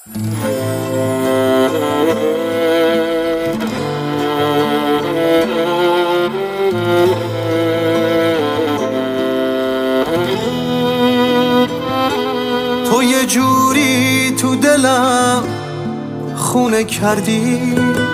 تو یه جوری تو دلم خونه کردی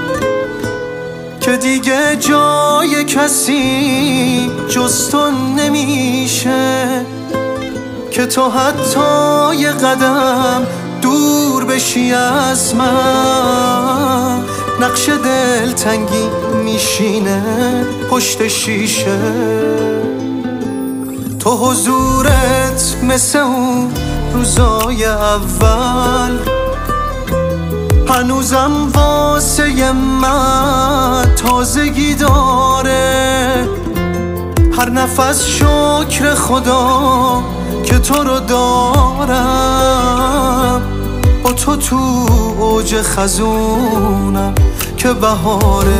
که دیگه جای کسی جز تو نمیشه، که تو حتی یه قدم دور بشی از من نقش دلتنگی میشینه پشت شیشه. تو حضورت مثل اون روزای اول هنوزم واسه من تازگی داره. هر نفس شکر خدا که تو رو دارم، با تو تو اوج خزونم که بهاره.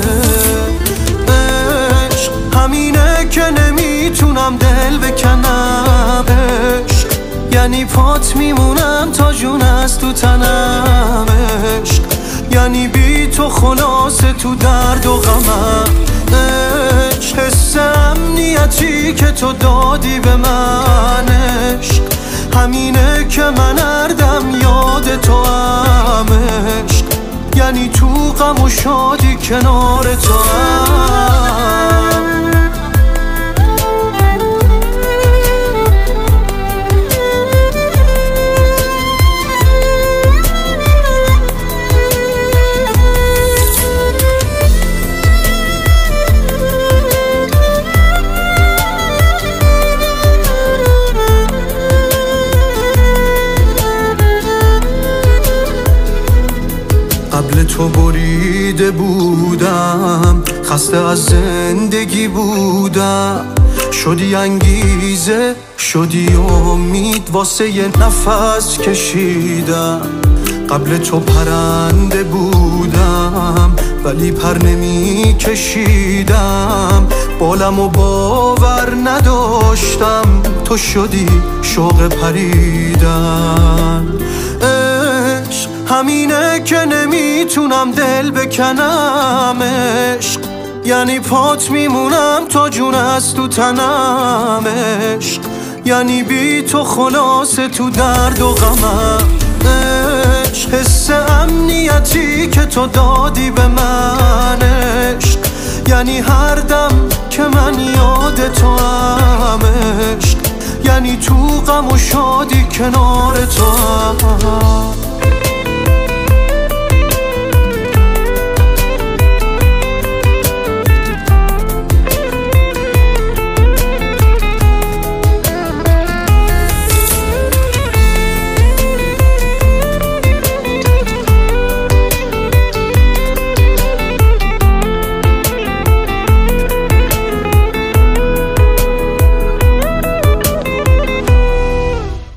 عشق همینه که نمیتونم دل بکنم، عشق یعنی پات میمونم تا جون از تو تنم، عشق یعنی بی تو خلاصه تو درد و غمم، عشق حس امنیتی که تو دادی به من، عشق همینه که من هر دم یاد تو هم، عشق یعنی تو غم و شادی کنار تو هم. قبل تو بریده بودم، خسته از زندگی بودم، شدی انگیزه شدی امید واسه یه نفس کشیدم. قبل تو پرنده بودم ولی پر نمی کشیدم، بالم و باور نداشتم تو شدی شوق پریدن. عشق همینه که نمیتونم دل بکنم، عشق یعنی پات میمونم تا جون از تو تنم، عشق یعنی بی تو خلاصه تو درد و غمم، عشق حس امنیتی که تو دادی به من، عشق یعنی هر دم که من یاد تو هم، عشق یعنی تو غم و شادی کنار تو هم.